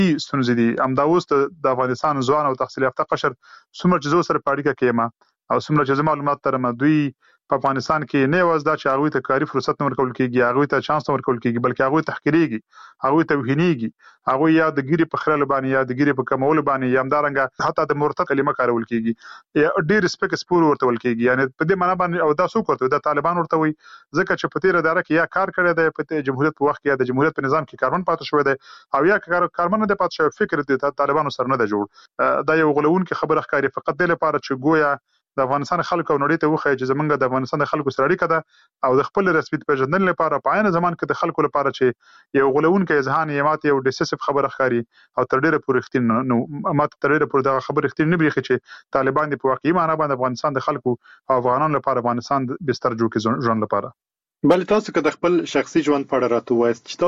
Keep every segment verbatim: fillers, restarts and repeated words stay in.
ستونزې دي. همدا اوس د افغانستان ځوان او تحصیل یافته قشر څومره چې زه سره په اړیکه کې یم او څومره چې زه معلومات لرم، دوی په افغانستان کې نه یوازې دا چې هغوی ته کاري فرصت نه ورکول کېږي، هغوی ته چانس نه ورکول کېږي، بلکې هغوی تحقیرېږي، هغوی توهینېږي، هغوی یا د ګیرې په خرلو باندې یا د ګیرې په کمولو باندې یا همدارنګه حتی د مرتد کلمه کارول کېږي، ډېر سپک سپور ورته ویل کېږي. یعنې په دې معنا باندې او دا څوک ورته وایي؟ دا طالبان ورته وایي، ځکه چې په تېره اداره کې یا کار کړی دی په جمهوریت په وخت کې، یا د جمهوریت په نظام کې کارمن پاتې شوی دی، او یا کارمن نه دی پاتې شوی، فکر د طالبانو سره نه دی جوړ. دا یو غولونکې خبره ښکاري فقط دې لپاره چې گویا د افغانستان خلکو او نړۍ ته وښایي چې زمونږ د افغانستان د خلکو سره اړیکه ده، او د خپل رسمیت پېژندنې لپاره په عین زمان کې د خلکو لپاره چې یو غولونکی اذهان یې ماته یو ډیسیسیف خبره ښکاري او تر ډېره پورې رښتینې نه ماته تر ډېره پورې دغه خبره رښتینې نه برېښي چې طالبان دې په واقعي معنا باندې افغانستان د خلکو او افغانانو لپاره افغانستان بستر جوړ کړي ژوند لپاره. بلې تاسو که د خپل شخصي ژوند په اړه راته ووایاست چې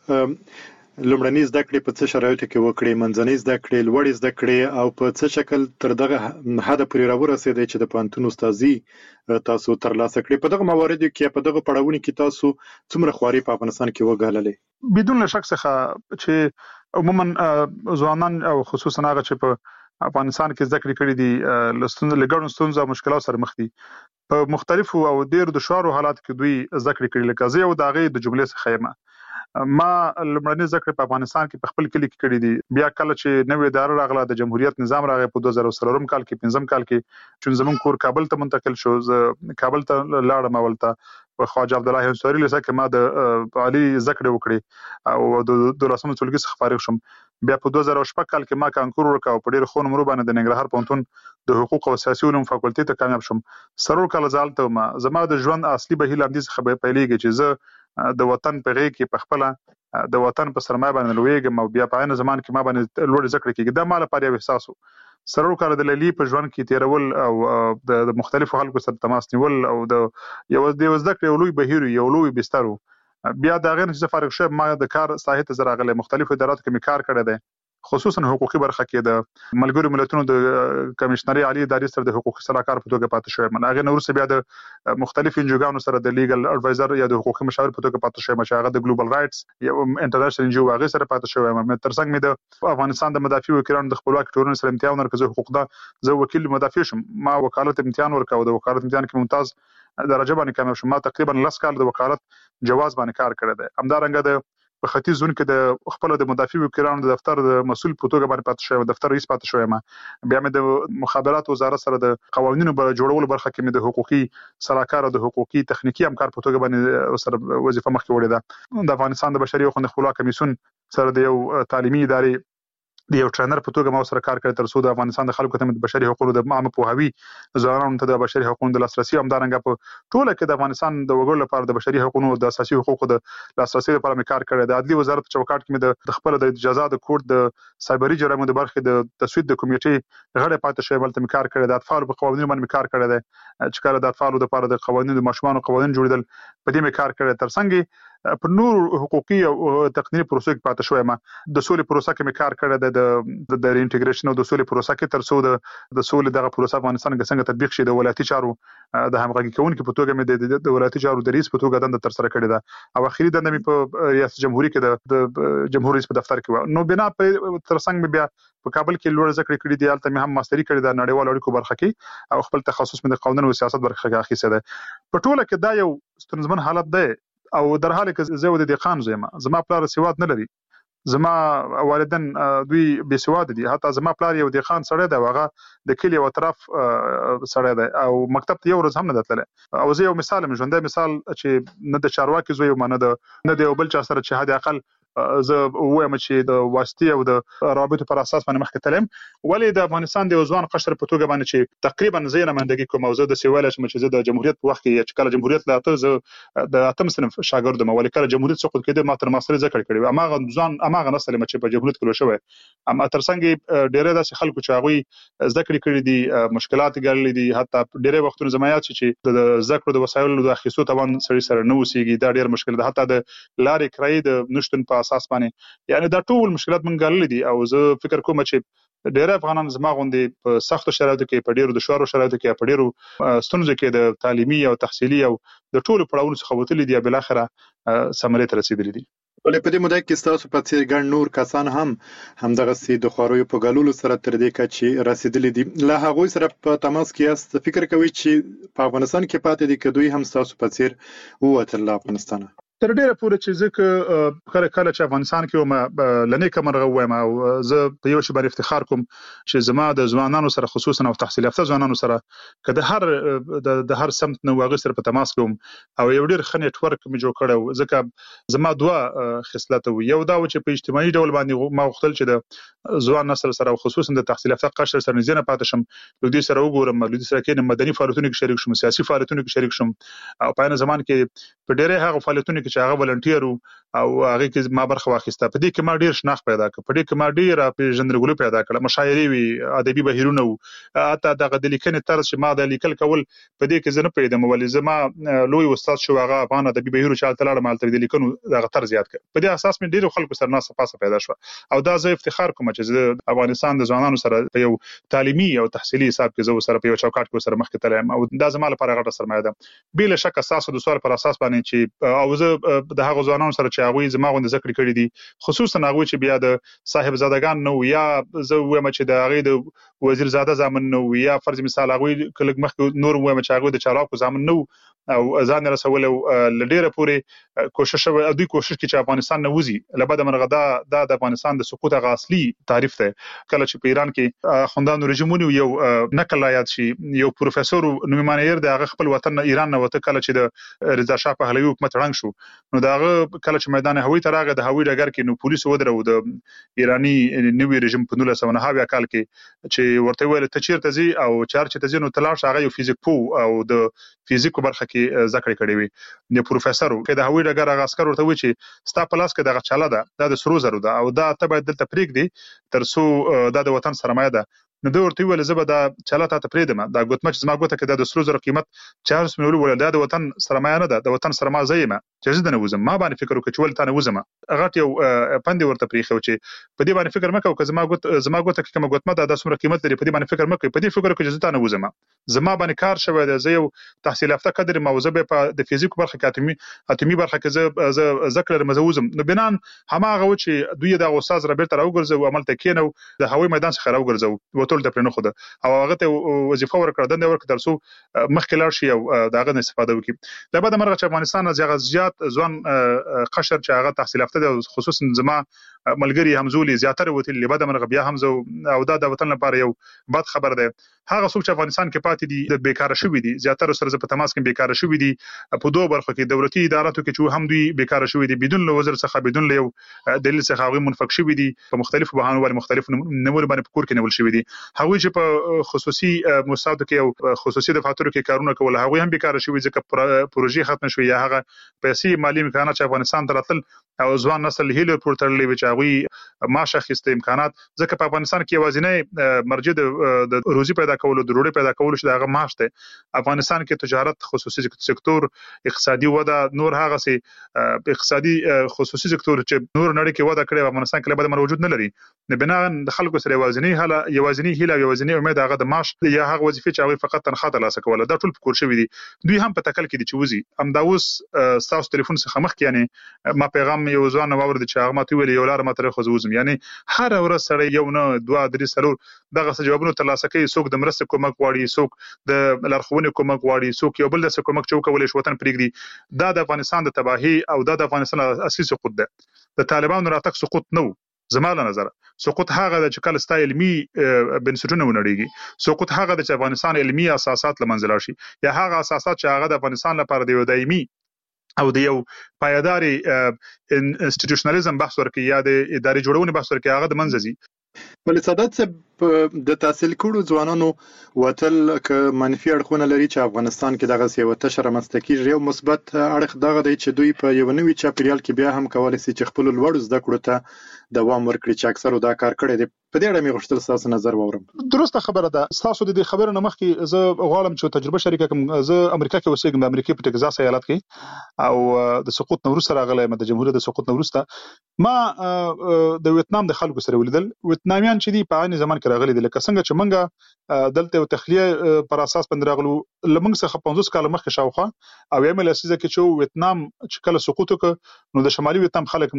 تاسو لومړنۍ زده کړې په څه شرایطو کې وکړې، منځنۍ زده کړې، لوړې زده کړې، او په څه شکل تر دغه حده پورې راورسېدئ چې د پوهنتون استادي تاسو ترلاسه کړې؟ په دغه مواردو کې په دغه پړاوونو کې تاسو څومره خواري په افغانستان کې وګاللې؟ بدون له شک څخه چې عموما ځوانان او خصوصا هغه چې په افغانستان کې زده کړې کړې دي له ستونزو له ګڼو ستونزو او مشکلاتو سره مخ دي. په مختلفو او ډېرو دشوارو حالاتو کې دوی زده کړې کړې. لکه زه یو د هغې د جملې څخه یم. ما لومړنۍ زده کړې په افغانستان کې په خپل کلي کې کړې دي. بیا کله چې نوې اداره راغله، د جمهوریت نظام راغی په دوه زره څلورم کال کې، پنځم کال کې، چې زموږ کور کابل ته منتقل شو. زه کابل ته لاړم اول ته په خواجه عبدالله انصاري لیسه کې ما د عالي زده کړې وکړې او د دولسم ټولګي څخه فارغ شوم. بیا په دوه زره شپږ کال کې ما کانکور ورکړ او په ډېرو ښو نمرو باندې د ننګرهار پوهنتون د حقوق او سیاسي علومو فاکولټي ته کامیاب شوم. څلور کاله زه هلته وم. زما د ژوند اصلي بهیر له همدې څخه پیلېږي چې زه د وطن په غېږ کې په خپله د وطن په سرمایه باندې لویږم او بیا په عین زمان کې ما باندې لوړې زده کړې کېږي. دا ما لپاره یو احساس و. څلور کاله د لیلي په ژوند کې تېرول او د مختلفو خلکو سره تماس نیول او د یو د زده کړې یو لوی بهیر، یو لوی بستر و. بیا د هغې نه چې زه فارغ شوم، ما د کار ساحې ته زه راغلی. مختلفو اداراتو کې مې کار کړی دی، خصوصا حقوقي برخه کې د ملګرو ملتونو د کمیشنري عالی ادارې سره د حقوقي صلاحکار په توګه پاتې شوم. هغې نه وروسته بیا د مختلفو انجوګانو سره د لیګل اډوایزر یا د حقوقي مشاور په توګه پاتې شوم، چې هغه د ګلوبل رایټس یو انټرنیشنل انجو هغې سره پاتې شوم. تر څنګ مې د افغانستان د مدافع وکیلانو د خپلواکۍ ټولنې سره امتحان ورکړ. زه حقوق ده زه وکیل مدافع شم. ما وکالت امتحان ورکړ او د وکالت امتحان کې ممتاز درجه باندې کامیاب شوم. ما تقریبا لس کال د وکالت جواز باندې کار کړی دی. همدارنګه د په ختیځ زون کې د خپل د مدافع وکیلانو د دفتر د مسؤل په توګه باندې پاتې شوم، دفتر رئیس پاتې شوم. بیا مې د مخابرات وزارت سره د قوانینو په جوړولو برخه کې مې د حقوقي صلاحکار او د حقوقي تخنیکی همکار په توګه باندې سره وظیفه مخکې وړې ده. د افغانستان د بشري حقوقو خپلواک کمیسیون سره د یو تعلیمي ادارې د یو ټرینر په توګه ما سره کار کړی، تر څو د افغانستان د خلکو ته د بشري حقوقو د عامه پوهاوي، ځوانانو ته د بشري حقوقو د لاسرسي، همدارنګه په ټوله کې د افغانستان د وګړو لپاره د بشري حقوقو د اساسي حقوقو د لاسرسي لپاره مې کار کړی. د عدلي وزارت په چوکاټ کې مې د خپل د جزا د کوډ د سایبري جرایمو د برخې د تصویب د کمیټې غړی پاتې شوی. هلته مې کار کړی. د اطفالو په قوانینو باندې مې کار کړی دی، چې کله د اطفالو لپاره د قوانینو د ماشومانو قوانین جوړېدل، په دې مې کار کړی. تر څنګ په نور حقوقي او تقنیني پروسو کې پاتې شوی. ما د سولې پروسه کې مې کار کړی دی، د انټیګریشن او د سولې پروسه کې، تر څو د د سولې دغه پروسه افغانستان کې څنګه تطبیق شي. د ولایتي چارو د همغږي کوونکي په توګه مې د ولایتي چارو د رئیس په توګه دنده ترسره کړې ده، او اخري دنده مې په ریاست جمهوریت کې د جمهور رئیس په دفتر کې و. نو بنا په تر څنګ مې بیا په کابل کې لوړ زده کړې کړې دي. هلته مې هم ماستري کړې ده نړیوالو اړیکو برخه کې، او خپل تخصص مې د قانون او سیاست برخه کې اخیستی دی. په ټوله کې دا یو ستونزمن حالت دی، او در حال کې زه د دهقان زوی یم. زما پلار سواد نه لري، زما والدین دوی بې سواده دي. حتی زما پلار یو دهقان سړی دی، هغه د کلي او اطراف سړی دی او مکتب ته یو ورځ هم نه دی تللی. او زه یو مثال یم، ژوندی مثال، چې نه د چارواکي زوی یم، نه د نه د یو بل چا سره چې حد اقل زه ووایم چې د واسطې او د رابطو پر اساس باندې مخکې تلم. ولې د افغانستان د یو ځوان قشر په توګه باندې چې تقریبا زه یې نمایندګي کوم، او زه داسې ویلی شم چې زه د جمهوریت په وخت کې چې کله جمهوریت له اته زه د اتم صنف شاګرد وم، ولې کله جمهوریت سقوط کېده ما تر ماسترۍ زده کړې کړې وې. هماغه ځوان هماغه نسل یم چې په جمهوریت کې لوی شوی. اما تر څنګ ډېری داسې خلکو چې هغوی زده کړې کړي دي، مشکلات یې ګاللي دي، حتی ډېری وختونه زما یاد شي چې د زده کړو د وسایلو د اخیستو توان سړي سره نه اوسېږي. دا ډېر مشکل ده. حتی د لارې کرایې د نشتون په اساس باندې، یعنی دا ټول مشکلات مونږ ګاللي دي. او زه فکر کوم چې ډېری افغانان زما غوندې په سختو شرایطو کې، په ډېرو دشوارو شرایطو کې، په ډېرو ستونزو کې د تعلیمي او تحصیلي او د ټولو پړاوونو څخه وتلي دي، او بالاخره ثمرې ته رسېدلي دي. ولې په دې موده کې ستاسو په څېر ګڼ نور کسان هم همدغسې د خواریو په ګاللو سره تر دې کچې رسېدلي دي. له هغوی سره په تماس کې یاست، فکر کوئ چې په افغانستان کې پاتې دي که دوی هم ستاسو په څېر ووتل له افغانستانه؟ تر ډیره پورې چې ځکه کله کله چې افغانستان کې وم لنې کمرغه وایم او زه په یو شی باندې افتخار کوم چې زما د ځوانانو سره خصوصا او تحصیل یافته ځوانانو سره که د هر د هر سمت نو واغ سره په تماس کوم او یو ډیر ښه نیټ ورک مې جوړ کړو. ځکه زما دوه خصلت وو، یو دا و چې په اجتماعي ډول باندې ما غوښتل چې د ځوان نسل سره خصوصا د تحصیل یافته قشر سره نږدې پاتې شم، د دې سره وګورم، د دې سره کې مدني فعالیتونو کې شریک شم، سیاسي فعالیتونو کې شریک شم او په عین زمان کې په ډیره هغه فعالیتونو چې هغه ولنټیر او هغه کې ما برخه واخیسته. په دې کې ما ډیر شناخت پیدا کړ، په دې کې ما ډیر پیژندګلوي پیدا کړه، مشاعرې وی، ادبي بهیرونه وو، اته دغه د لیکنې طرز چې ما د لیکل کول په دې کې زنه پیدا مولې زما لوی استاد شو هغه افغان ادبي بهیر چې تلاړه مالته د لیکنو دغه طرز زیات کړ. په دې اساس مې ډیر خلکو سره ناسه پاسه پیدا شو او دا زه افتخار کوم چې افغانستان د ځوانانو سره په یو تعلیمي او تحصیلي حساب کې زو سره په یو چوکاټ کې سره مخ کې تلم او دا زما لپاره غټه سرمایه ده. بل شک اساس د سوال پر اساس باندې چې او زه د هغه ځوانانو سره چې هغه زما غوند ذکر کړی دي، خصوصا هغه چې بیا د صاحب زادگان نو یا زه وایم چې د هغه د وزیر زاده زامن نو یا فرض مثال هغه کله مخ نور وایم چې هغه د چالاکو زامن نو او ځان رسول لډیره پورې کوشش او دوی کوشش کوي چې افغانستان نه وځي لبد مرغدا د افغانستان د سقوط غ اصلي تعریف ته. کله چې په ایران کې خوندانو رژیمونی یو نقل یاد شي، یو پروفیسور نومانیر د هغه خپل وطن ایران نه وته، کله چې د رضا شاه پهلوي حکومت رنګ شو نو داغه کله چې میدان هوایي ترغه د هوایي ډګر کې نو پولیس ودرو د ایرانی نوی رژیم په نولس سوه نهه کال کې چې ورته ویل ته چیرته ځي او چارچ ته ځي نو تلاش هغه یو فزیک پو او د فزیکو برخه کې ذکر کړی وي. د پروفیسور کې د هوایي ډګر هغه عسكر ورته وی چې ستا پلاس کې دغه چاله ده، دا د سرو زرو ده او دا ته باید دلته پریک دی تر څو دا د وطن سرمایه ده. نو دوی ورته ویل زه به دا چاله ته پریدم، دا ګوتمه چې زما ګوته کې د سرو زرو قیمت چارلس ملول ول دا د وطن سرمایه نه ده، د وطن سرمایه زېمه چې زه نه وزم، ما باندې فکر وکړ چې ول تا نه وزم. هغه یو پندې ورته پریخو چې په دې باندې فکر مکو که زما ګوت زما ګوته کې کوم ګوتمه ده د سمره قیمت لري، په دې باندې فکر مکو، په دې فکر وکړ چې زه تا نه وزم، زما باندې کار شوی دی، زه یو تحصیل یافته قدر موضوع به په د فزیک برخه کې اتمی اتمی برخه کې زه ذکر مزوزم. نو بنان هماغه و چې دوی د استاد رابر تر وګرځو عمل ته کینو د هوایي میدان څخه راوګرځو وټول د پرنه خو او هغه ته وظیفه ورکړه دنده ورکړه تر څو مخکې لاړ شي او داغه نه استفاده وکړي. لبد مرغه چې افغانستان از یغه زیات ځوان قشر چې هغه تحصیل یافته دي، خصوصا زما ملګری همزولي زیاتره وته لبد مرغه بیا همزو او دا د وطن لپاره یو بد خبر ده. هغه څوک چې افغانستان کې پاتې دي د بیکاره شوی دي، زیاتره سره په تماس کې بیکاره شوی دي په دوه برخو کې، دولتي اداراتو کې چې هم دوی بیکاره شوی دي بدون له وزیر څخه بدون له دلیل څخه هغه منفک شوی دي په مختلفو بهانو باندې مختلف نمونه باندې پکور کې نیول شوی دي. هغه چې په خصوصي موسساتو کې او خصوصي دفاترو کې کارونه کول هغه هم بیکاره شوی ځکه پروژې ختم شوی یا هغه پیسې مالی امکانات چې افغانستان ته راتل او ځوان نسل هیله پورتړلې و چې هغه ماشه خسته امکانات ځکه په افغانستان کې وازنه مرجع د روزي پیدا کول او د روړي پیدا کول چې هغه ماش ته افغانستان کې تجارت خصوصي سکتور اقتصادي وده نور هغه سي اقتصادي خصوصي سکتور چې نور نړۍ کې وده کړي افغانستان کې لبد موجود نه لري. نه بنا د خلکو سره وازنه هله یوازنی هله یوازنی امید هغه د ماش یا هغه وظیفه چې هغه فقط تنخواه ترلاسه کوله دا ټول پکور شوی دي. دوی هم په تکل کې دي چې وزي ام دا اوس تاسو ټلیفون څخه مخ کې یعنی ما پیغام یو ځوان واورد چې هغه ماته ویل یو لار ماته خو زوزم، یعنی هر ورځ سره یو نه دوه درې سلور دغه جوابونه ترلاسه کوي، څوک د مرسته کومک غواړي، څوک د لارښوونې کومک غواړي، څوک یو بل د کومک چوکولې شو وطن پرېږدي. دا د افغانستان د تباہي او دا د افغانستان اصلي سقوط ده. د طالبانو راتګ سقوط نه زما له نظر، سقوط هغه د چې کله ستا علمي بنسټونه ونړيږي، سقوط هغه د چې افغانستان علمي اساسات لمنځل راشي یا هغه اساسات چې هغه د افغانستان لپاره د دایمي او د یو پایداري انسټیټیوشنالیزم بحث ورکړي یا د اداري جوړونې بحث ورکړي هغه د منځ ځي. ولې سادات صاحب د تحصیل کړو ځوانانو وتل ک منفي اړخونه لري چې افغانستان کې دغه سی وته شر مستقیر یو مثبت اړخ دغه دی چې دوی په یو نوي چاپیریال کې بیا هم کولای شي چې خپل لوړ زده کړو ته دوام ورکړي چې اکثر دا کار کړی دی. په دې اړه مې غوښتل تاسو نظر واورم. درسته خبره ده. تاسو د دې خبرو نه مخکې زه غواړم چې تجربه شریکه کوم. زه امریکا کې اوسېږم، د امریکا په ټکزاس ایالت کې او د سقوط نو وروسته راغلی یم، د جمهوریت د سقوط نو وروسته ما د ویتنام د خلکو سره ولیدل. ویتنامیان چې دي په عین زمان کې کې راغلي دي. لکه څنګه چې منګه دلته یو تخلیه پر اساس باندې راغلو لمنګ څخه پنځوس کال مخکې شاوخوا او یمه لسیزه کې چې ویتنام چې کله سقوط وکړ نو د شمالي ویتنام خلک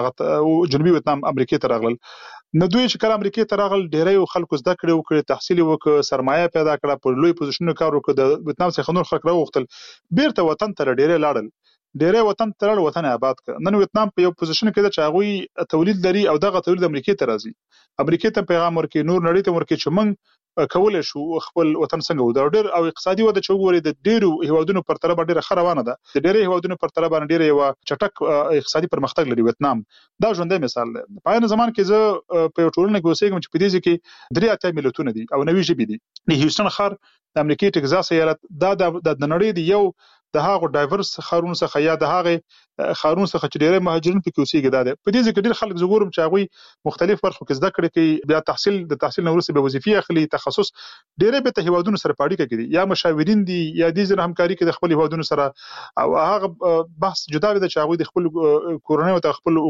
د جنوبي ویتنام امریکای ته راغلل. نو دوی چې کله امریکای ته راغل ډیری خلکو زده کړې وکړې، تحصیل وکړ، سرمایه پیدا کړه، په لوی پوزیشنونو کار وکړ، د ویتنام څخه نور خلک راوغوښتل، بیرته وطن ته ډیری لاړل، ډیری وطن ته لاړل، وطن آباد کړ. نن ویتنام په یو پوزیشن کې ده چې هغوی تولید لري او دغه تولید امریکای ته راځي، امریکای ته پیغام ورکړي، نور نړۍ ته ورکړي چې موږ کولای شو خپل وطن څنګه ودرو. ډېر او اقتصادي وده چې وګورئ د ډېرو هیوادونو پر تله باندې ډېره ښه روانه ده، د ډېرې هیوادونو پر تله باندې ډېره یوه چټک اقتصادي پرمختګ لري ویتنام. دا ژوندی مثال دی. په عین زمان کې زه په یو ټولنه کې اوسېږم چې په دې ځای کې درې اتیا ملتونه دي او نوي ژبې دي. د هیوسټن ښار د امریکای ټکزاس ایالت دا د نړۍ د یو د هغو ډایورس ښارونو څخه یا د هغې ښارونو څخه چې ډېری مهاجرین پکې اوسېږي دا دی. په دې ځای کې ډېر خلک زه ګورم چې هغوی مختلف برخو کې زده کړې کوي، بیا تحصیل د تحصیل نه وروسته بیا وظیفې اخلي، تخصص ډېری بیرته هیوادونو سره په اړیکه کې دي، یا مشاورین دي یا دې ځای همکاري کوي د خپل هیوادونو سره. او هغه بحث جدا دی چې هغوی د خپل کورنیو ته خپل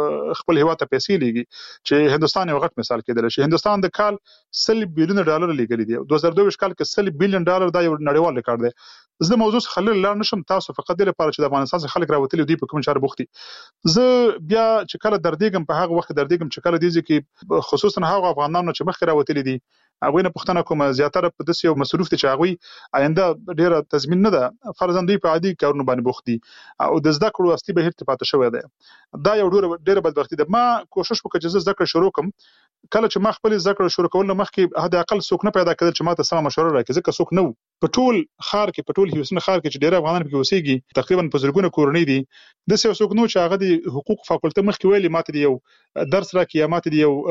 خپل هیواد ته پیسې لیږي، چې هندوستان یو غټ مثال کېدلی شي. هندوستان د کال سل بیلیونه ډالر لیږلي دي، دوه زره دوه ویشت کال کې سل بیلیون ډالر دا یو نړیوال ریکارډ دی. زه د موضوع څخه لرې لاړ نشم، تاسو فقط دې لپاره چې د افغانستان څخه خلک راوتلي دوی په کوم چارو بوخت دي. زه بیا چې کله دردېږم په هغه وخت دردېږم چې کله دې ځای کې خصوصا هغو افغانانو چې مخکې راوتلي دي هغوی نه پوښتنه کوم، زیاتره په داسې یو مصروف دي چې هغوی آینده ډېره تضمین نه ده، فرضاً دوی په عادي کارونو باندې بوخت دي او د زده کړو اصلي بهیر ترې پاتې شوی دی. دا یو ډېره بدبختي ده. ما کوشش وکړ چې زه زده کړه شروع کړم. کله چې ما خپلې زده کړه شروع کول نه مخکې حد اقل څوک نه پیدا کېدل چې ما ته سمه مشوره راکړي، ځکه څوک نه وو په ټول ښار کې، په ټول هیوسټن ښار کې چې ډېری افغانان پکې اوسېږي، تقریبا په زرګونه کورنۍ دي، داسې یو څوک نه و چې هغه د حقوقو فاکولټه مخکې ویلي ما ته د یو درس راکړي یا ما ته د یو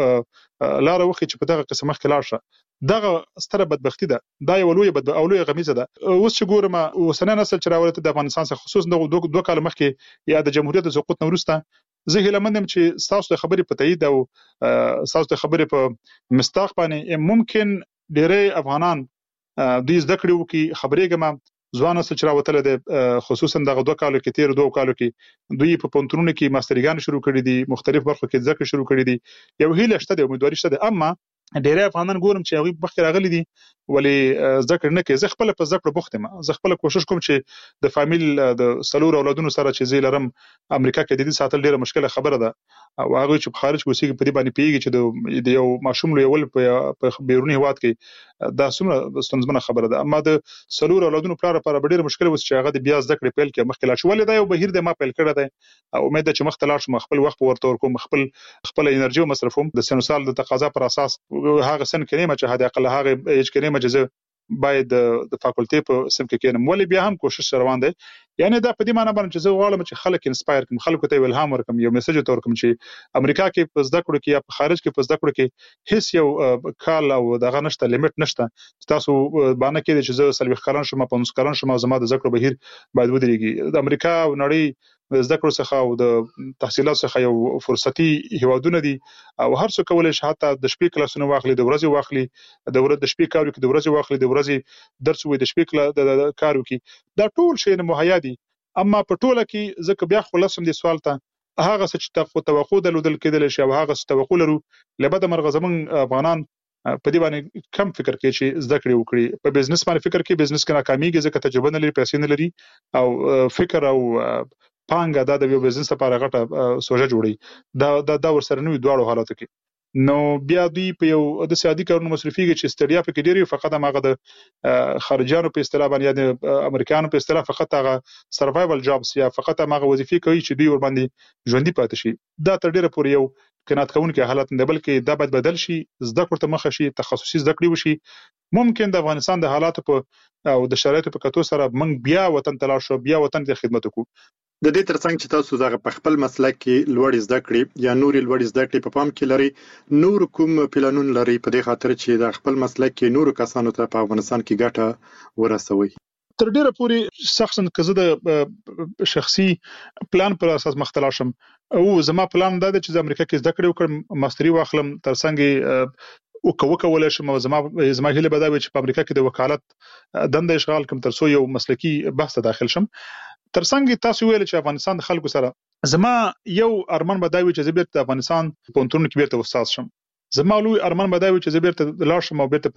لاره وښیي چې په دغه قسم مخکې لاړ شه. دغه ستره بدبختي ده، دا یو لویه بد او لویه غمیزه ده. اوس چې ګورم اوسنی نسل چې راولاته د افغانستان څخه خصوصا دغه دوه دوه کاله مخکې یا د جمهوریت د سقوط نه وروسته، زه هیله مند یم چې ستاسو د خبرې په تایید او ستاسو د خبرې په مصداق باندې ممکن ډېری افغانان دوی زده کړې وکړي. خبرېږم ځوان نسل چې راوتلی دی خصوصا دغه دوه کالو کې، تېرو دوه کالو کې دوی په پوهنتونونو کې ماستریګانې شروع کړي دي، مختلف برخو کې زده کړې شروع کړي دي، یو هیله شته دی، امیدواري شته دی. اما ډېری افغانان ګورم چې هغوی مخکې راغلي دي ولې زده کړې نه کوي. زه خپله په زده کړو بوخت یم، زه خپله کوشش کوم چې د فامیل د څلورو اولادونو سره چې زه لرم امریکا کې د دې ساتل ډېره مشکله خبره ده او هغوی چې په خارج کې اوسېږي په دې باندې پوهېږي چې د یو ماشوم لویول په بیروني هېواد کې دا څومره ستونزمنه خبره ده. اما د څلورو اولادونو پلار لپاره به ډېره مشکله اوس چې هغه د بیا زده کړې پیل کړي، مخکې لاړ شي. ولې دا یو بهیر دی ما پیل کړی دی او امید ده چې مخته لاړ شم، خپل وخت به ورته ورکوم، خپل خپله انرژي ومصرفوم د سن و سال د تقاضا پر اساس. هغه سن کې نه یم چې حد اقل هغه ایج کې نه یم چې زه باید د فاکولټې په سم کې کېنم، ولې بیا هم کوشش روان دی. یعنې دا په دې معنی باندې چې زه غواړم چې خلک انسپایر کړم، خلکو ته الهام ورکړم، یو میسج ورته ورکړم چې امریکا کې په زده کړو کې یا په خارج کې په زده کړو کې هیڅ یو کال او دغه نشته، لیمټ نشته چې تاسو باندې کې چې زه څلوېښت کلن شم، پنځوس کلن شم او زما د زده کړو بهیر باید ودرېږي. د امریکا او نړۍ د زده کړو څخه او د تحصیلاتو څخه یو فرصتي هیوادونه دي او هر څوک کولی شي حتی د شپې کلاسونه واخلي، د ورځې واخلي، د ورځې د شپې کار وکړي، د ورځې واخلي، د ورځې درس ووایي، د شپې کار وکړي. دا ټول شیان مهیا دي. اما په ټوله کې زه که بیا خلاصم دې سوال ته، هغه څه چې توقع درلودل کېدلی شي او هغه څه توقع لرو، له بده مرغه زموږ افغانان په دې باندې کم فکر کوي چې زده کړې وکړي. په بزنس باندې فکر کوي، بزنس کې ناکامېږي ځکه تجربه نه لري، پیسې نه لري او فکر او پانګه دا د یو بزنس لپاره غټه سوژه جوړوي. دا دا دا ورسره نه وي دواړو حالاتو کې. نو بیا دوی په یو داسې عادي کارونو مصرفېږي چې ستړیا پکې ډېر وي، فقط هماغه د خارجیانو په اصطلاح باندې یا د امریکایانو په اصطلاح فقط هغه سروایول جابس یا فقط هماغه وظیفې کوي چې دوی ورباندې ژوندي پاتې شي. دا تر ډېره پورې یو قناعت کوونکی حالت نه دی، بلکې دا باید بدل شي، زده کړو ته مخه شي، تخصصي زده کړې وشي. ممکن د افغانستان د حالاتو په او د شرایطو په کتو سره موږ بیا وطن ته لاړ شو، بیا وطن ته خدمت وکړو. د دې ترڅنګ چې تاسو دغه په خپل مسلک کې لوړې زده کړې یا نورې لوړې زده کړې په پام کې لري، نور کوم پلانونه لري په دې خاطر چې د خپل مسلک کې نورو کسانو ته په افغانستان کې ګټه ورسوي؟ تر ډیره پورې شخصا که زه د شخصي پلان پر اساس مخته لاړ شم، او زما پلان دا دی چې زه امریکا کې زده کړې وکړم، ماستري واخلم، ترڅنګ وکولای شم او زما زما هیله به دا وي چې په امریکا کې د وکالت دنده اشغال کړم تر څو یو مسلکي بحث ته داخل شم. ترڅنګ تاسو ویل چې افغانستان د خلکو سره، زما یو ارمان به دا وي چې زه بیرته د افغانستان پوهنتونونو کې بیرته استاد شم. زما لوی ارمان به دا وي چې زه بیرته لاړ شم او بیرته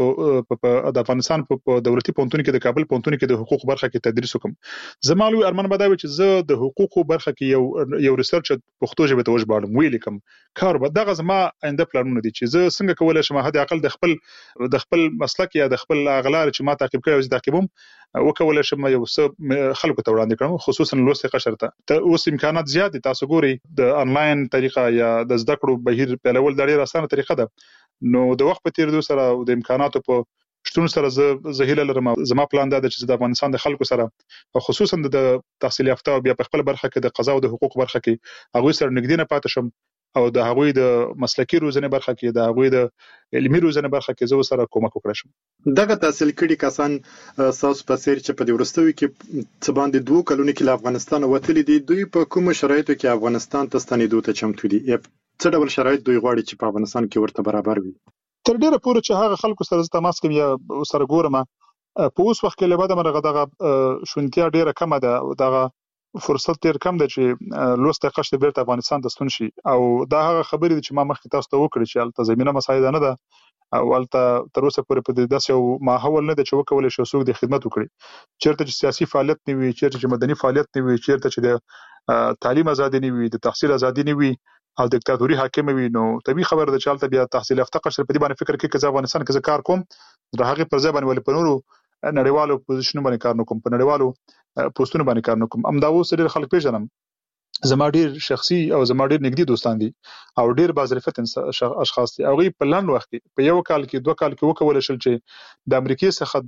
په د افغانستان په دولتي پوهنتون کې د کابل پوهنتون کې د حقوق برخه کې تدریس وکم. زما لوی ارمان به دا وي چې زه د حقوقو برخه کې یو یو ریسرچ پښتو ژبه ته وژباړم ویل کوم کار به دغه زما آینده پلانونه دي چې زه څنګه کولای شم حد اقل د خپل د خپل مسلک یا د خپل اغلار چې ما تعقیب کړی او زه تعقیبوم وکولای شم یو څه خلکو ته وړاندې کړم خصوصا لوستي قشر ته. اوس امکانات زیات دي، تاسو ګوري د انلاین طریقه یا د زده کړو بهیر پیلول د ډېر اسانه طریقه ده. نو د وخت په تیریدو سره او د امکاناتو په شتون سره زه زه هیله لرم زما پلان دا ده چې د افغانستان د خلکو سره او خصوصا د تحصیل یافته او بیا په خپل برخه کې د قضا او د حقوق برخه کې هغوی سره نږدې نه پاتې شم او د هغوی د مسلکي روزنې برخه کې د هغوی د علمي روزنې برخه کې زه سره کومک وکړم شم. دغه تحصیل کړي کسان ساس په سیر چې په دې ورستوي کې څه باندې دوه کلونه کې له افغانستان وتلي دي، دوی په کوم شرایطو کې افغانستان ته ستنېدو ته چمتو دي؟ څه ډول شرایط دوی غواړي چې په افغانستان کې ورته برابر وي؟ تر ډیره پورې چې هغه خلکو سره تماس کوم یا سره ګورم په اوس وخت کې لبا د مرغه دغه شونتیا ډیره کم ده او دغه فرصت ډیر کم ده چې لوسته قشته بیرته افغانستان ته ستون شي او دا هغه خبرې چې ما مخکې تاسو ته وکړې چې الته زمينه مساعده نه ده او الته تر اوسه پورې په داسې یو ماحول نه ده چې وکولای شي څوک د خدمت وکړي. چیرته چې سیاسي فعالیت نه وي، چیرته چې مدني فعالیت نه وي، چیرته چې د تعلیم ازادي نه وي، د تحصیل ازادي نه وي او دیکتاتوري حاکم وي، نو طبيعي خبر ده چې الته بیا تحصیل یافته قشر په دې باندې فکر کوي چې افغانستان کې کار کوم د هغه پر ځای باندې ول په نورو نړیوالو پوزیشنونو باندې کار نکوم، په نړیوالو پوسټونو باندې کار نکوم. امدا اوس ډېر خلک پیژنم، زما ډېر شخصي او زما ډېر نږدې دوستان دي او ډېر باظرفت اشخاص دي. هغه په لاند وخت کې په یو کال کې دوه کال کې وکول شل چې د امریکای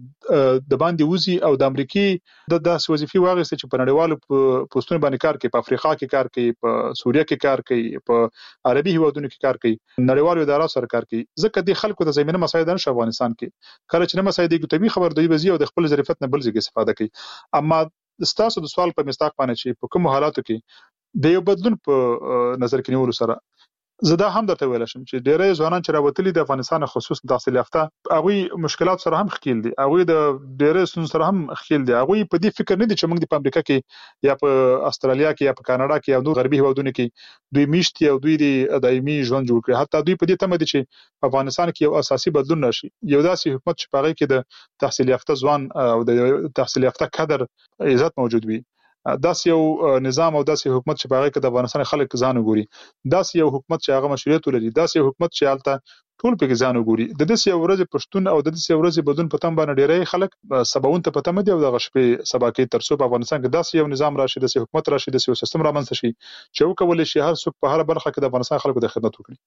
څخه د باندې وزي او د امریکای د داسې وظیفي واغسته چې په نړیوالو پوسټونو باندې کار کوي، په افریقا کې کار کوي، په سوریه کې کار کوي، په عربي هیوادونو کې کار کوي، نړیوالو ادارو سره کار کوي. ځکه د خلکو د زمينه مساعده نشه افغانستان کې کله چې نه مساعده کې طبيعي خبر دی وزي او د خپل ظرفیت نه بل ځای استفاده کوي. اما ستاسو د سوال په مستاق باندې چې په کوم حالاتو کې د یو بدلون په نظر کې نیولو سره زه دا هم درته ویل شم چې ډېری ځوانان چې راوتلي د افغانستان خصوصا تحصیل یافته هغوی مشکلات سره هم ښکیل دي، هغوی د ډېری ستونزو سره هم ښکیل دي. هغوی په دې فکر نه دي چې موږ په امریکا کې یا په استرالیا کې یا په کاناډا کې یا نور غربي هیوادونو کې دوی میشتي او دوی د دایمي ژوند جوړ کړي. حتی دوی په دې تمه دي چې په افغانستان کې یو اساسي بدلون راشي، یو داسې حکومت چې په هغه کې د تحصیل یافته ځوان او د تحصیل یافته کادر عزت موجود وي. داسې یو نظام او داسې حکومت چې په هغه کې د افغانستان خلک ځان وګوري، داسې یو حکومت چې هغه مشروعیت ولري، داسې یو حکومت چې حالت ټول په ځان وګوري. د دې یو ورځ پښتون او د دې یو ورځ بدون پتم باندې ډېری خلک سباون ته پتم دي او د غشپې سبا کې تر څو په افغانستان کې داسې یو نظام راشي، داسې حکومت راشي، داسې یو سیستم رامنځته شي چې وکولای شي هر څوک په هر برخه کې د افغانستان خلکو د خدمت وکړي.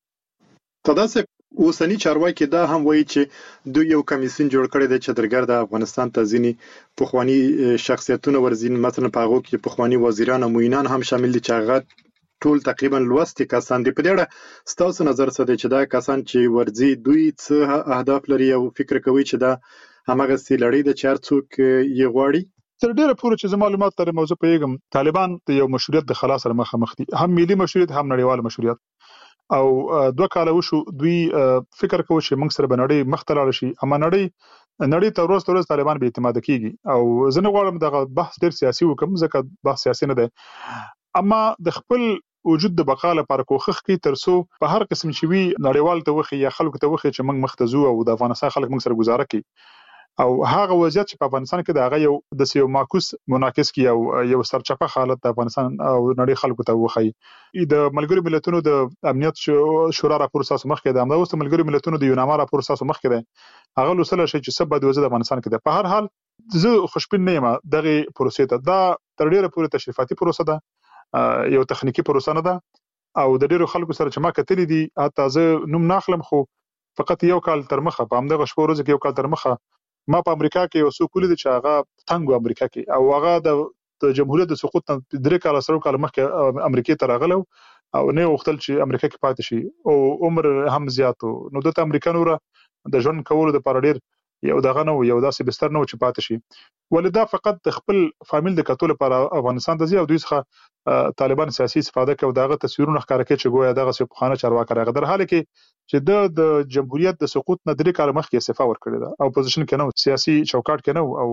تداسې اوسنی چارواکي دا هم وایي چې دوی یو کمیسیون جوړ کړی دی چې درګرد افغانستان ته ځینې پخواني شخصیتونه ورځي، مثلا په هغو کې پخواني وزیران او معینان هم شامل دي چې هغه ټول تقریبا لوستي کسان دي. په دې اړه ستاسو نظر څه دی چې دا کسان چې ورځي دوی څه اهداف لري او فکر کوي چې دا همغسې لړۍ ده چې هر څوک یې غواړي؟ تر ډیره پورې چې زه معلومات لرم او زه پوهیږم طالبان د یو مشروعیت د خلاص سره مخامخ دي، هم ملي مشروعیت هم نړیوال مشروعیت. او دوه کاله وشو دوی فکر کوي چې موږ سره بنړی مخ ته لاړ شي، اما نړۍ نړۍ ته ورځ تر ورځ طالبان به اعتماد کیږي او زه نه غواړم دغه بحث ډیر سیاسي وکم ځکه بحث سیاسي نه دی، اما د خپل وجود د بقا لپاره کوښښ کوي ترڅو په هر قسم چې وي نړیوال ته وخی یا خلکو ته وخی چې موږ مخ ته ځو او د افغانستان خلک موږ سره گزاره کوي. او هغه وضعیت چې په افغانستان کې د هغه یو د یو معکوس مناقض کی او یو سرچپه حالت د افغانستان او نړۍ خلکو ته وخی. د ملګرو ملتونو د امنیت شورا راپور ساسو مخ کې د امدا اوس ملګرو ملتونو د یوناما راپور ساسو مخ کې ده، هغه لوسله شي چې سبا د وزیر افغانستان کې ده. په هر حال زه خوشبین نه یم دغه پروسې ته، دا تر ډیره پورې تشریفاتي پروسه ده، یو تخنیکی پروسه نه ده او د ډیرو خلکو سره چې ما کتلې دي حتی زه نوم ناخلم خو فقط یو کال تر مخه په همدغه شپه ورځ کې یو کال تر مخه ما په امریکا کې یو څوک ولید چې هغه تنګو امریکا کې او هغه د جمهوریت د سقوط نه درې کال سره کال مخکې امریکا ته راغلو او نه وختل چې امریکا کې پاتې شي او عمر هم زیاتو، نو د امریکانو را د ژوند کولو د پر ډیر یو دغه نو یو داسې بستر نو چې پاتې شي. ولدا فقط د خپل فامیل د کتول لپاره افغانستان ته ځي او دوی څخه طالبان سیاسي استفاده کوي او دغه تصویرونه ښکاره کوي چې ګویا دغه څه په خانه چارواکي راغ در حال کې چې د د جمهوریت د سقوط نه درې کال مخکې استعفا ورکړی ده او پوزیشن کې نو سیاسي چوکاټ کې نو او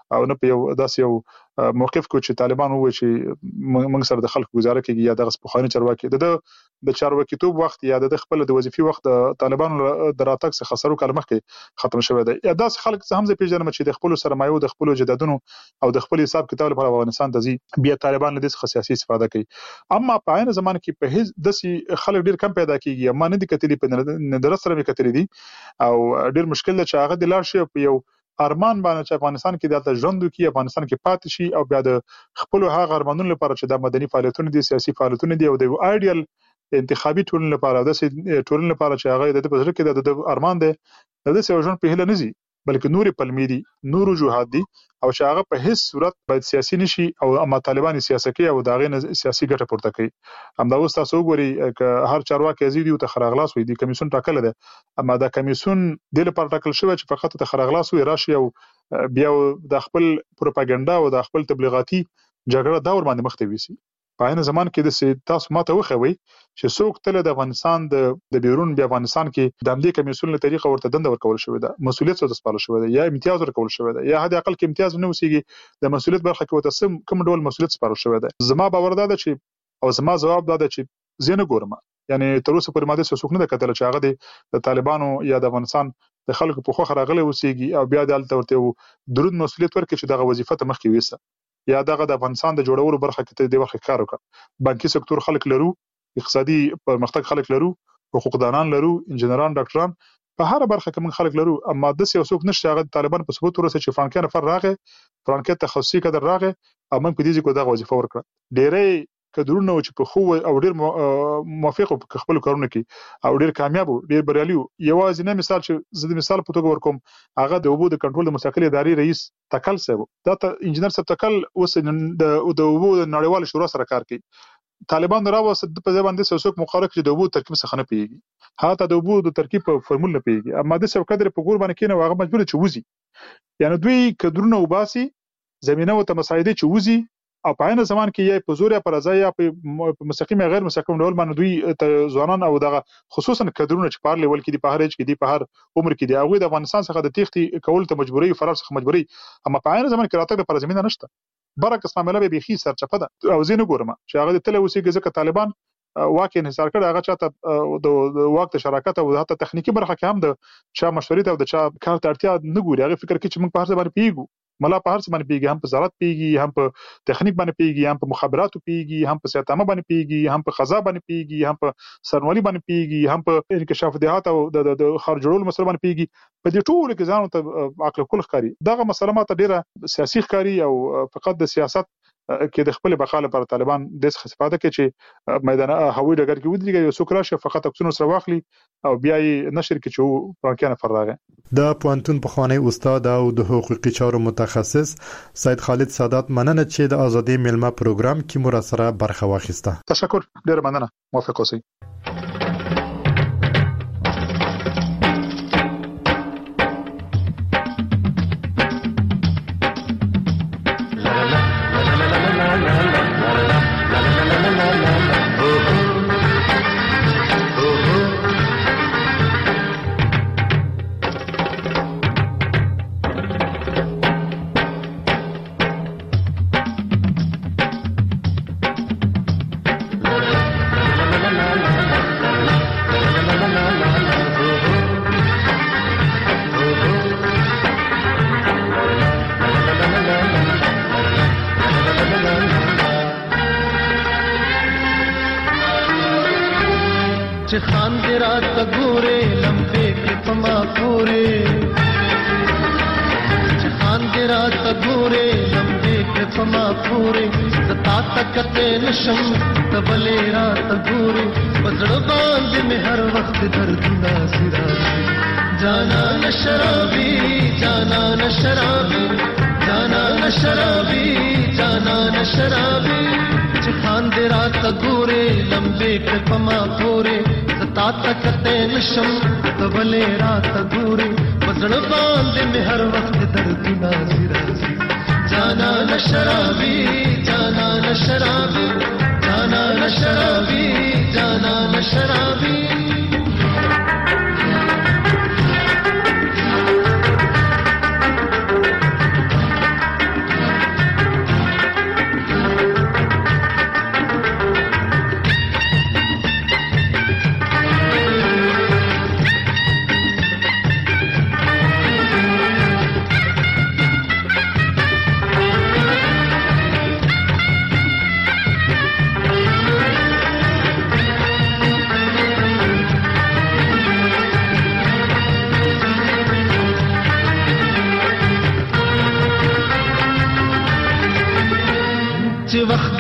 او نه په یو داسې یو موقف کې چې طالبان وایي چې موږ سره د خلکو گزاره کوي یا د غسپخاني چارواکي د د چارواکیتوب وخت یا د خپل د وظیفي وخت د طالبانو د راتګ څخه سرو کال مخکې ختم شوی دی یا داسې خلک هم زه پیژنم چې د خپل سرمایو د خپل جدادونو او د خپل حساب کتاب لپاره افغانستان ته ځي بیا طالبان له دې څخه سیاسي استفاده کوي. اما په عین زمان کې په هیڅ داسې خلک ډیر کم پیدا کیږي ما نه دي کتلي په ندرت سره مې کتلي دي او ډیر مشکل ده چې هغه د لاړ شي په یو ارمان باندې چې افغانستان کې دلته ژوند وکړي افغانستان کې پاتې شي او بیا د خپل هغه ارمانونو لپاره چې د مدني فعالیتونو دي سیاسي فعالیتونو دي او د ایډیال انتخابي ټولنې لپاره د ټولنې لپاره چې هغه د پزړه کې د ارمان دی د دې ژوند په هله نزي بلکې نوري پلمې دي نورو جهاد دي او چې هغه په هیڅ صورت باید سیاسي نشي او اما طالبان سیاسي او داغه سیاسي ګټه پورته کوي. همدا اوس تاسو وګورئ ک هر چارواکي ازيدي او تخراغلاس وي دي کمیسون ټاکل ده اما دا کمیسون د لپاره ټاکل شوی چې فقط تخراغلاس وي راشي او بیا د خپل پروپاګاندا او د خپل تبلیغاتي جګړه دور باندې مخ ته ویسي. په عین زمان کې د تاسو ماته وخوي چې څوک تل د افغانستان د د بیرون بیا افغانستان کې د امنیتي کمیسیون له طریقه ورته دنده ورکول شوې ده مسولیت څه سپارل شوې ده یا امتیاز ورکول شوې ده یا حد اقل کې امتیاز نه وسیږي د مسولیت برخه کې وته سم کوم ډول مسولیت سپارل شوې ده. زما باور ده چې او زما جواب ده چې زه نه ګورم یعنی تر اوسه پورې ماده څه څوک نه کتل چې هغه د طالبانو یا د افغانستان د خلکو په خوخه راغلي وسیږي او بیا د الته ورته درود مسولیت ورکړي چې دغه وظیفه ته مخکې ویسه یا دغه د افغانستان د جوړولو برخه کې د وخت کار وکړه. بانکي سکتور خلک لرو اقتصادي پرمختګ خلک لرو حقوقدانان لرو انجنیران ډاکټران په هر برخه کې موږ خلک لرو اما د سیاسوک نشته هغه طالبان په ثبوت ورسې چې فرانکې نفر راغې فرانکې تخصصي کډر راغې او موږ په دې ځکه دغه وظیفه ورکړه. ډېرې کډرونه چې په خو او ډېر موافق په خپل کارونه کې او ډېر کامیاب ډېر بریالي یوازې نه مثال چې زه د مثال په توګه ورکوم هغه د اوبو د کنټرول د مستقل ادارې رئیس تکل صاحب دا انجنیر صاحب تکل اوس د د اوبو د نړیوال شورا سره کار کوي. طالبان راوست په ځای باندې څوک مخالف چې د اوبو ترکیب څخه نه پیږي هغه د اوبو د ترکیب په فرمول نه پیږي اما د څو قدر په ګور باندې کینه هغه مجبور چې وځي یعنی دوی کډرونه وباسي زمينه او تمسایده چې وځي او په عین زمان کې یې په زور یا پر ځای یا په مستقیم غیر مستقیم ډول باندې دوی ځوانان او دغه خصوصا کډرونه چې په لیول کې دي په هر ایج کې دي په هر عمر کې دي هغه د افغانستان څخه د تیښتې کول ته مجبوري فرار څخه مجبوري اما په عین زمان کې راتګ لپاره زمينه نشته برعکس معاملې به بيخي سرچپه ده او زه نه ګورم چې هغه تل اوسېږي ځکه طالبان واقع انحصار کړ هغه چاته د وخت شراکت او حتی تخنیکی برخه کې هم د چا مشورې او د چا کار ته اړتیا نه ګوري هغه فکر کوي چې موږ په هر ځای باندې پیګو ملا په هر څه باندې پیږي هم په زراعت پیږي هم په تخنیک باندې پیږي هم په مخابراتو پیږي هم په سیاستامه باندې پیږي هم په خزا باندې پیږي هم په سرنوالي باندې پیږي هم په انکشاف دهات او د خارج جوړولو مسله باندې پیږي په دې ټولو کې ځان ته عقل کول ښکاري دغه مسله ماته ډیره سیاسي ښکاري او فقط د سیاست کې د خپل بقا لپاره طالبان د څه استفاده کوي چې میدان هوایي ډګر کې ودرېږي یو څوک راشي فقط عکسونه سره واخلي او بیا یې نشر کې چې فرانکیانه فراغه د پوهنتون پخوانی استاد او د حقوقي چارو متخصص سید خالد سادات مننه چې د ازادي ملما پروګرام کې مو سره برخه واخیسته. تشکر ډیر مننه موافق اوسئ.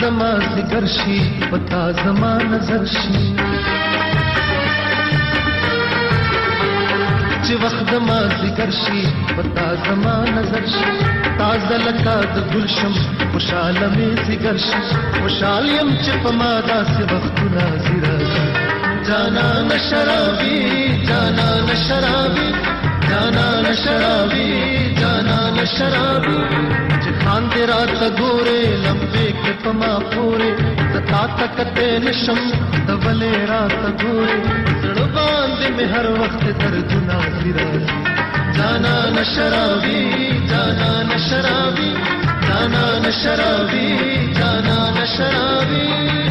زما ذکر شي پتا زما نظر شي چې وخت زما ذکر شي پتا زما نظر شي تازه لکه د ګلشم خوشاله مې ذکر شي خوشال يم چې په ما داسې وختونه زیرا جانا نشرابي جانا نشرابي جانا نشرابي جانا نشرابي چې خان دې رات ګورې لمبې کې پما پورې تا تکته نشم د ولې رات ګورې زړه باندې مې هر وخت دردونه زیرا جانا نشرابي جانا نشرابي جانا نشرابي جانا نشرابي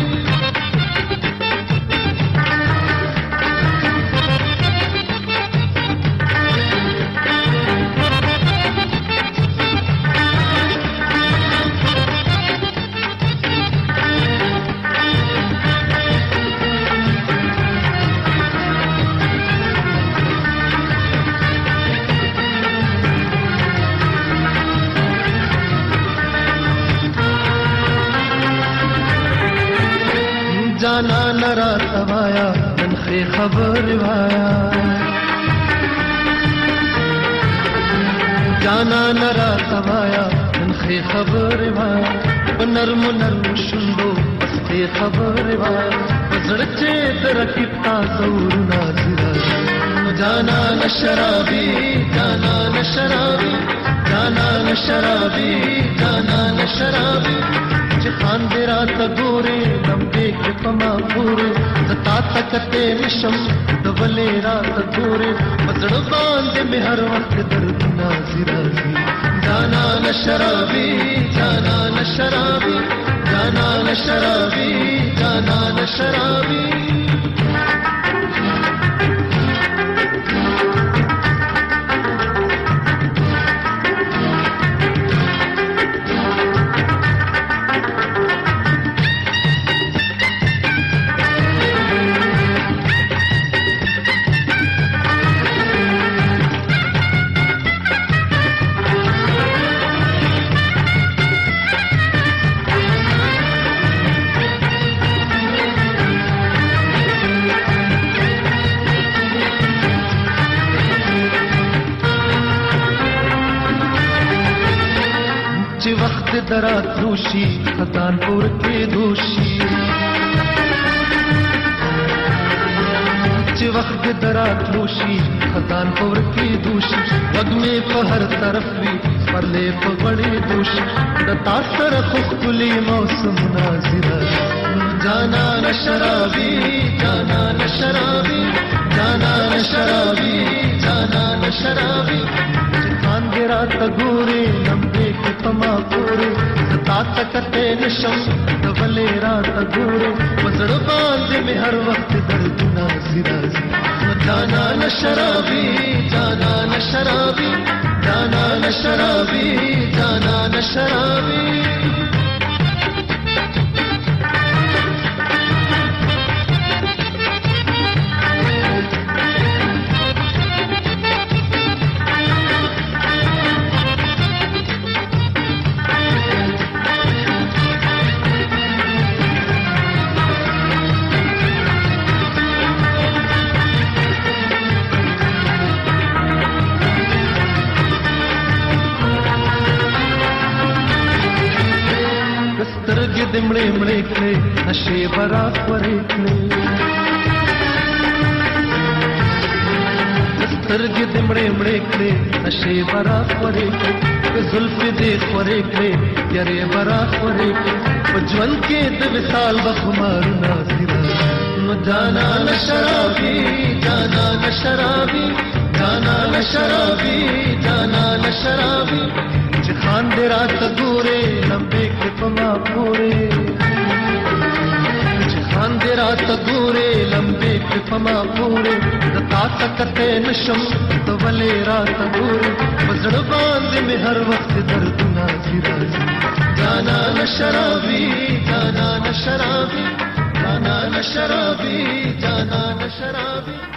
जाना नरा तवाया ननखे खबर वाया जाना नरा तवाया ननखे खबर वाया नरम नरम शुंडो अस्ते खबर वाया बजड़चे तरकिता जरूर नाजिरा जाना नशराबी जाना नशराबी जाना नशराबी जाना नशराबी खान दे रात गोरे लंबे के पमा पूरे ता तकते निशम दवले रात गोरे बजड़ बांधे में हर वक्त दर्द नाजिरा जाना नशराबी जाना नशराबी जाना नशराबी जाना नशराबी वक्त दरा दोषी खतानपुर के दोषी वक्त दरा दोषी खतानपुर के दोषी वग में पहर तरफ भी परले बड़े दोषी दता तरफ खुली मौसम नाजिरा जाना नशराबी जाना नशराबी जाना नशराबी जाना नशराबी खान दे रात गोरे लंबे के पमा पूरे ता तकते निशम दवले रात गोरे बजड़ बांधे में हर वक्त दर्द नाजिरा जाना नशराबी जाना नशराबी जाना नशराबी जाना नशराबी दिमड़े मड़े कले नशे बरा परे कले दस्तरग दिमड़े मड़े कले नशे बरा परे कले जुल्फ दे परे कले यारे बरा परे पजवन के दिवसाल बखमार नाजिरा जाना नशराबी जाना नशराबी जाना नशराबी जाना नशराबी खान दे रात गोरे लंबे के पमा पूरे खान दे रात गोरे लंबे के पमा पूरे ता तकते निशम दवले रात गोरे बजड़ बांधे में हर वक्त दर्द नाजिरा जाना नशराबी जाना नशराबी जाना नशराबी जाना नशराबी